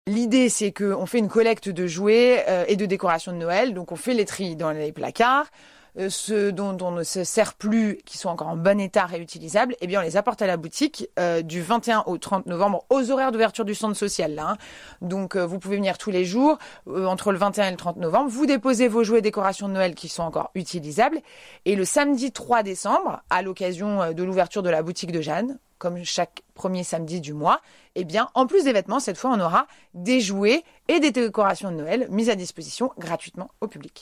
L'idée, c'est qu'on fait une collecte de jouets et de décorations de Noël. Donc, on fait les tris dans les placards. Ceux dont on ne se sert plus, qui sont encore en bon état réutilisables, eh bien, on les apporte à la boutique du 21 au 30 novembre, aux horaires d'ouverture du centre social. Là, hein. Donc, vous pouvez venir tous les jours, entre le 21 et le 30 novembre. Vous déposez vos jouets et décorations de Noël qui sont encore utilisables. Et le samedi 3 décembre, à l'occasion de l'ouverture de la boutique de Jeanne, comme chaque premier samedi du mois, eh bien, en plus des vêtements, cette fois, on aura des jouets et des décorations de Noël mises à disposition gratuitement au public.